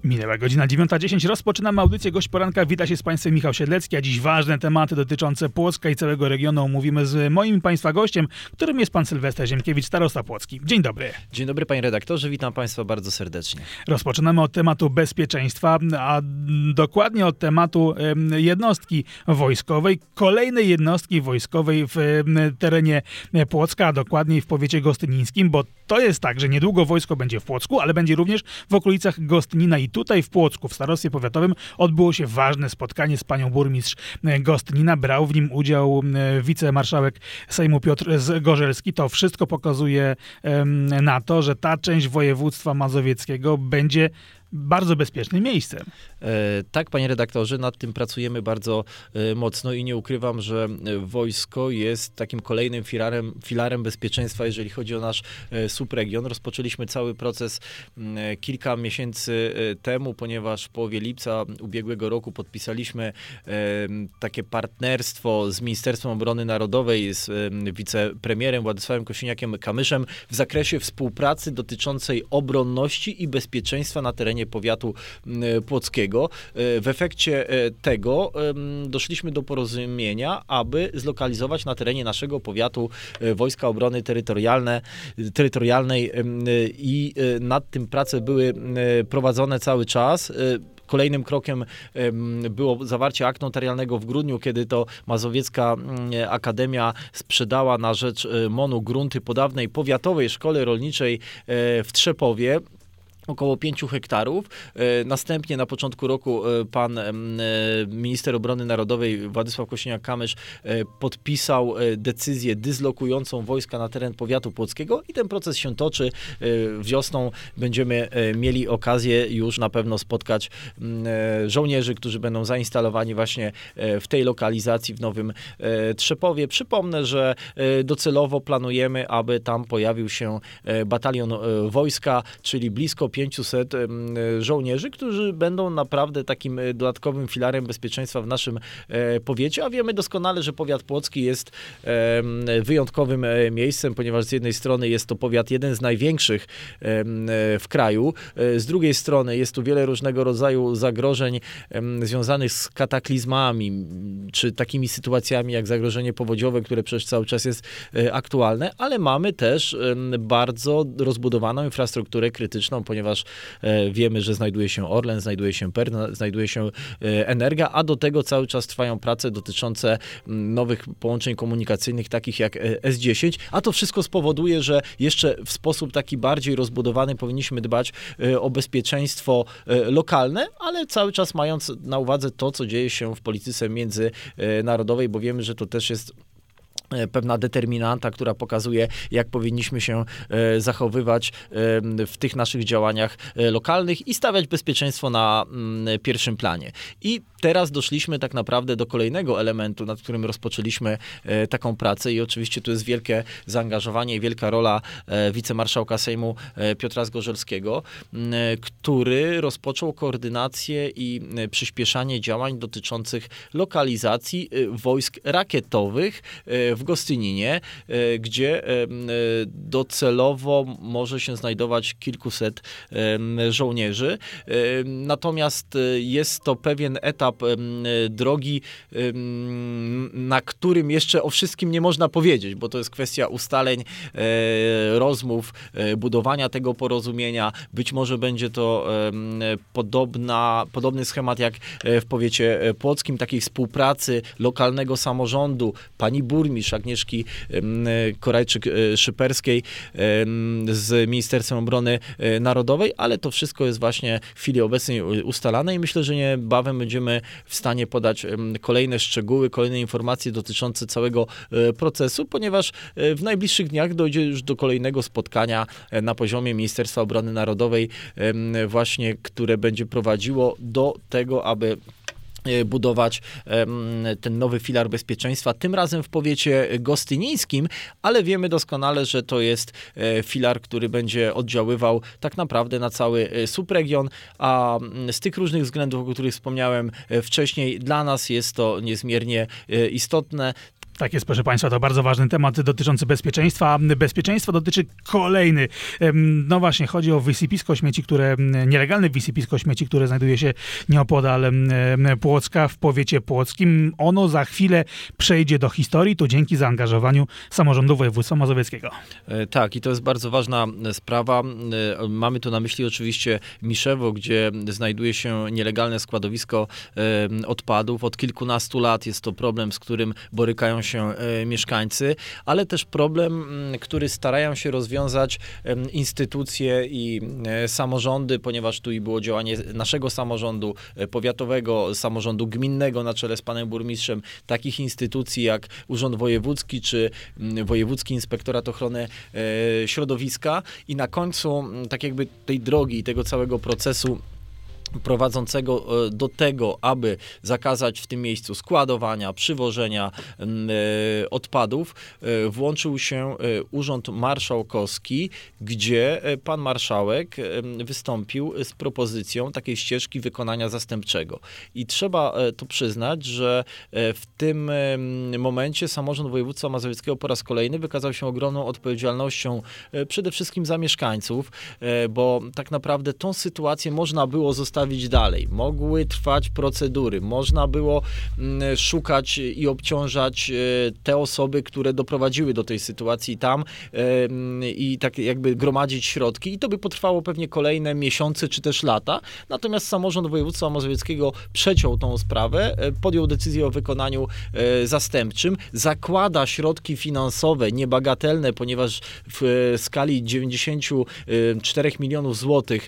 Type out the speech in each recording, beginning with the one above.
Minęła godzina 9:10. Rozpoczynamy audycję Gość Poranka. Wita się z Państwem Michał Siedlecki, a dziś ważne tematy dotyczące Płocka i całego regionu omówimy z moim Państwa gościem, którym jest Pan Sylwester Ziemkiewicz, starosta płocki. Dzień dobry. Dzień dobry Panie redaktorze, witam Państwa bardzo serdecznie. Rozpoczynamy od tematu bezpieczeństwa, a dokładnie od tematu jednostki wojskowej, kolejnej jednostki wojskowej w terenie Płocka, a dokładniej w powiecie gostynińskim, bo to jest tak, że niedługo wojsko będzie w Płocku, ale będzie również w okolicach Gostynina i tutaj w Płocku, w starostwie powiatowym, odbyło się ważne spotkanie z panią burmistrz Gostynina. Brał w nim udział wicemarszałek Sejmu Piotr Zgorzelski. To wszystko pokazuje na to, że ta część województwa mazowieckiego będzie bardzo bezpiecznym miejscem. Tak, panie redaktorze, nad tym pracujemy bardzo mocno i nie ukrywam, że wojsko jest takim kolejnym filarem bezpieczeństwa, jeżeli chodzi o nasz subregion. Rozpoczęliśmy cały proces kilka miesięcy temu, ponieważ w połowie lipca ubiegłego roku podpisaliśmy takie partnerstwo z Ministerstwem Obrony Narodowej, z wicepremierem Władysławem Kosiniakiem-Kamyszem w zakresie współpracy dotyczącej obronności i bezpieczeństwa na terenie powiatu płockiego. W efekcie tego doszliśmy do porozumienia, aby zlokalizować na terenie naszego powiatu Wojska Obrony Terytorialnej i nad tym prace były prowadzone cały czas. Kolejnym krokiem było zawarcie aktu notarialnego w grudniu, kiedy to Mazowiecka Akademia sprzedała na rzecz MON-u grunty po dawnej powiatowej szkole rolniczej w Trzepowie. Około 5 hektarów. Następnie na początku roku pan minister obrony narodowej Władysław Kosiniak-Kamysz podpisał decyzję dyslokującą wojska na teren powiatu płockiego i ten proces się toczy. Wiosną będziemy mieli okazję już na pewno spotkać żołnierzy, którzy będą zainstalowani właśnie w tej lokalizacji w Nowym Trzepowie. Przypomnę, że docelowo planujemy, aby tam pojawił się batalion wojska, czyli blisko 500 żołnierzy, którzy będą naprawdę takim dodatkowym filarem bezpieczeństwa w naszym powiecie, a wiemy doskonale, że powiat płocki jest wyjątkowym miejscem, ponieważ z jednej strony jest to powiat jeden z największych w kraju, z drugiej strony jest tu wiele różnego rodzaju zagrożeń związanych z kataklizmami, czy takimi sytuacjami jak zagrożenie powodziowe, które przecież cały czas jest aktualne, ale mamy też bardzo rozbudowaną infrastrukturę krytyczną, ponieważ wiemy, że znajduje się Orlen, znajduje się PERN, znajduje się Energa, a do tego cały czas trwają prace dotyczące nowych połączeń komunikacyjnych, takich jak S10, a to wszystko spowoduje, że jeszcze w sposób taki bardziej rozbudowany powinniśmy dbać o bezpieczeństwo lokalne, ale cały czas mając na uwadze to, co dzieje się w polityce międzynarodowej, bo wiemy, że to też jest pewna determinanta, która pokazuje, jak powinniśmy się zachowywać w tych naszych działaniach lokalnych i stawiać bezpieczeństwo na pierwszym planie. I teraz doszliśmy tak naprawdę do kolejnego elementu, nad którym rozpoczęliśmy taką pracę i oczywiście tu jest wielkie zaangażowanie i wielka rola wicemarszałka Sejmu Piotra Zgorzelskiego, który rozpoczął koordynację i przyspieszanie działań dotyczących lokalizacji wojsk rakietowych w Gostyninie, gdzie docelowo może się znajdować kilkuset żołnierzy. Natomiast jest to pewien etap drogi, na którym jeszcze o wszystkim nie można powiedzieć, bo to jest kwestia ustaleń, rozmów, budowania tego porozumienia. Być może będzie to podobny schemat jak w powiecie płockim, takiej współpracy lokalnego samorządu, pani burmistrz Agnieszki Korajczyk-Szyperskiej z Ministerstwem Obrony Narodowej, ale to wszystko jest właśnie w chwili obecnej ustalane i myślę, że niebawem będziemy w stanie podać kolejne szczegóły, kolejne informacje dotyczące całego procesu, ponieważ w najbliższych dniach dojdzie już do kolejnego spotkania na poziomie Ministerstwa Obrony Narodowej właśnie, które będzie prowadziło do tego, aby budować ten nowy filar bezpieczeństwa, tym razem w powiecie gostynińskim, ale wiemy doskonale, że to jest filar, który będzie oddziaływał tak naprawdę na cały subregion, a z tych różnych względów, o których wspomniałem wcześniej, dla nas jest to niezmiernie istotne. Tak jest, proszę Państwa, to bardzo ważny temat dotyczący bezpieczeństwa. Bezpieczeństwo dotyczy kolejny. No właśnie, chodzi o wysypisko śmieci, nielegalne wysypisko śmieci, które znajduje się nieopodal Płocka w powiecie płockim. Ono za chwilę przejdzie do historii, to dzięki zaangażowaniu samorządu województwa mazowieckiego. Tak, i to jest bardzo ważna sprawa. Mamy tu na myśli oczywiście Miszewo, gdzie znajduje się nielegalne składowisko odpadów. Od kilkunastu lat jest to problem, z którym borykają się mieszkańcy, ale też problem, który starają się rozwiązać instytucje i samorządy, ponieważ tu i było działanie naszego samorządu powiatowego, samorządu gminnego na czele z panem burmistrzem, takich instytucji jak Urząd Wojewódzki czy Wojewódzki Inspektorat Ochrony Środowiska i na końcu tak jakby tej drogi i tego całego procesu prowadzącego do tego, aby zakazać w tym miejscu składowania, przywożenia odpadów, włączył się Urząd Marszałkowski, gdzie pan marszałek wystąpił z propozycją takiej ścieżki wykonania zastępczego. I trzeba to przyznać, że w tym momencie samorząd województwa mazowieckiego po raz kolejny wykazał się ogromną odpowiedzialnością przede wszystkim za mieszkańców, bo tak naprawdę tą sytuację można było zostawić dalej. Mogły trwać procedury, można było szukać i obciążać te osoby, które doprowadziły do tej sytuacji tam i tak jakby gromadzić środki i to by potrwało pewnie kolejne miesiące czy też lata. Natomiast samorząd województwa mazowieckiego przeciął tą sprawę, podjął decyzję o wykonaniu zastępczym, zakłada środki finansowe niebagatelne, ponieważ w skali 94 milionów złotych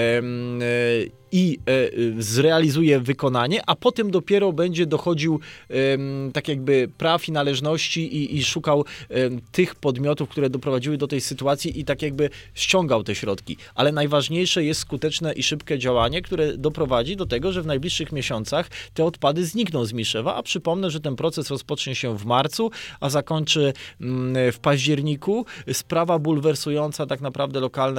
i zrealizuje wykonanie, a potem dopiero będzie dochodził tak jakby praw i należności i szukał tych podmiotów, które doprowadziły do tej sytuacji i tak jakby ściągał te środki. Ale najważniejsze jest skuteczne i szybkie działanie, które doprowadzi do tego, że w najbliższych miesiącach te odpady znikną z Miszewa, a przypomnę, że ten proces rozpocznie się w marcu, a zakończy w październiku. Sprawa bulwersująca tak naprawdę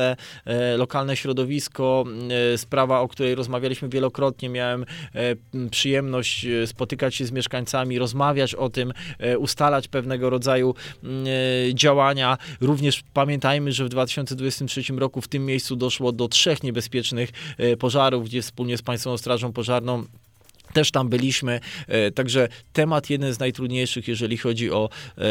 lokalne środowisko, sprawa, o której rozmawialiśmy wielokrotnie, miałem przyjemność spotykać się z mieszkańcami, rozmawiać o tym, ustalać pewnego rodzaju działania. Również pamiętajmy, że w 2023 roku w tym miejscu doszło do 3 niebezpiecznych pożarów, gdzie wspólnie z Państwową Strażą Pożarną też tam byliśmy, także temat jeden z najtrudniejszych, jeżeli chodzi o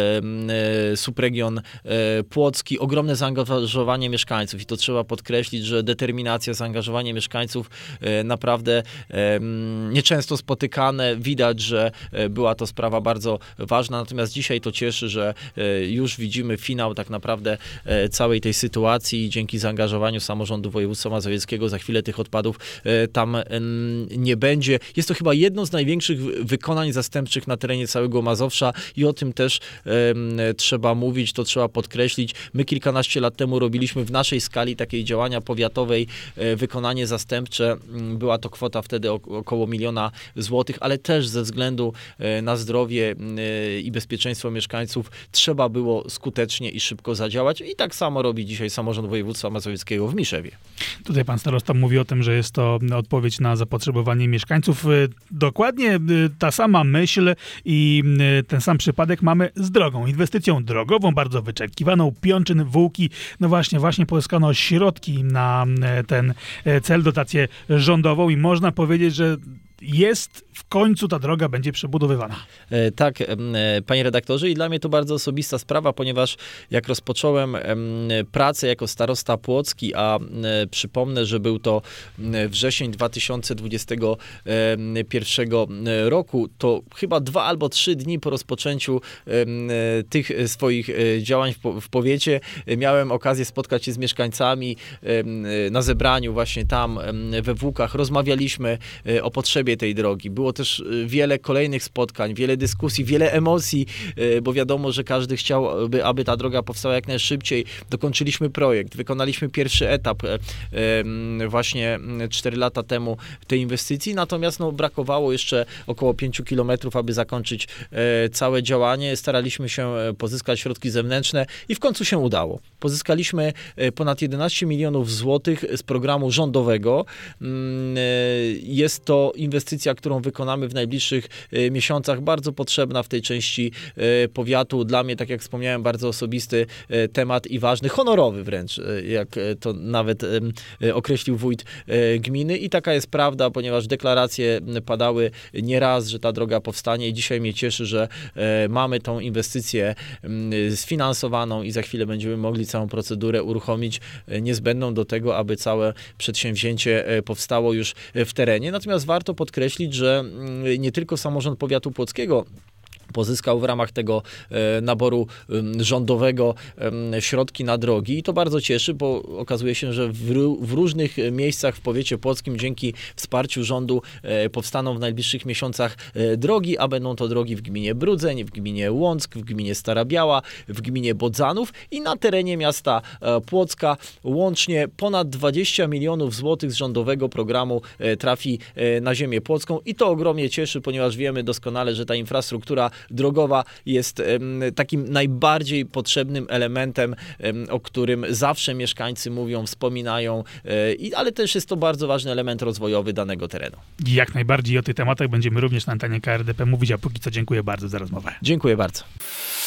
subregion płocki. Ogromne zaangażowanie mieszkańców i to trzeba podkreślić, że determinacja, zaangażowanie mieszkańców naprawdę nieczęsto spotykane. Widać, że była to sprawa bardzo ważna, natomiast dzisiaj to cieszy, że już widzimy finał tak naprawdę całej tej sytuacji i dzięki zaangażowaniu samorządu województwa mazowieckiego za chwilę tych odpadów tam nie będzie. Jest to chyba jedno z największych wykonań zastępczych na terenie całego Mazowsza i o tym też trzeba mówić, to trzeba podkreślić. My kilkanaście lat temu robiliśmy w naszej skali takiej działania powiatowej wykonanie zastępcze. Była to kwota wtedy około 1 000 000 złotych, ale też ze względu na zdrowie i bezpieczeństwo mieszkańców trzeba było skutecznie i szybko zadziałać i tak samo robi dzisiaj samorząd województwa mazowieckiego w Miszewie. Tutaj pan starosta mówi o tym, że jest to odpowiedź na zapotrzebowanie mieszkańców. Dokładnie ta sama myśl i ten sam przypadek mamy z drogą. Inwestycją drogową, bardzo wyczekiwaną, Piączyn-Wółki. No właśnie pozyskano środki na ten cel, dotację rządową i można powiedzieć, że jest w końcu ta droga będzie przebudowywana. Tak, panie redaktorze, i dla mnie to bardzo osobista sprawa, ponieważ jak rozpocząłem pracę jako starosta płocki, a przypomnę, że był to wrzesień 2021 roku, to chyba 2 albo 3 dni po rozpoczęciu tych swoich działań w powiecie miałem okazję spotkać się z mieszkańcami na zebraniu właśnie tam we Włókach. Rozmawialiśmy o potrzebie tej drogi. Było też wiele kolejnych spotkań, wiele dyskusji, wiele emocji, bo wiadomo, że każdy chciałby, aby ta droga powstała jak najszybciej. Dokończyliśmy projekt, wykonaliśmy pierwszy etap właśnie 4 lata temu tej inwestycji, natomiast brakowało jeszcze około 5 kilometrów, aby zakończyć całe działanie. Staraliśmy się pozyskać środki zewnętrzne i w końcu się udało. Pozyskaliśmy ponad 11 milionów złotych z programu rządowego. Jest to inwestycja inwestycja, którą wykonamy w najbliższych miesiącach, bardzo potrzebna w tej części powiatu. Dla mnie, tak jak wspomniałem, bardzo osobisty temat i ważny, honorowy wręcz, jak to nawet określił wójt gminy. I taka jest prawda, ponieważ deklaracje padały nieraz, że ta droga powstanie i dzisiaj mnie cieszy, że mamy tą inwestycję sfinansowaną i za chwilę będziemy mogli całą procedurę uruchomić niezbędną do tego, aby całe przedsięwzięcie powstało już w terenie. Natomiast warto podkreślić, że nie tylko samorząd powiatu płockiego pozyskał w ramach tego naboru rządowego środki na drogi i to bardzo cieszy, bo okazuje się, że w różnych miejscach w powiecie płockim dzięki wsparciu rządu powstaną w najbliższych miesiącach drogi, a będą to drogi w gminie Brudzeń, w gminie Łąck, w gminie Stara Biała, w gminie Bodzanów i na terenie miasta Płocka łącznie ponad 20 milionów złotych z rządowego programu trafi na ziemię płocką i to ogromnie cieszy, ponieważ wiemy doskonale, że ta infrastruktura drogowa jest takim najbardziej potrzebnym elementem, o którym zawsze mieszkańcy mówią, wspominają, ale też jest to bardzo ważny element rozwojowy danego terenu. Jak najbardziej o tych tematach będziemy również na antenie KRDP mówić, a póki co dziękuję bardzo za rozmowę. Dziękuję bardzo.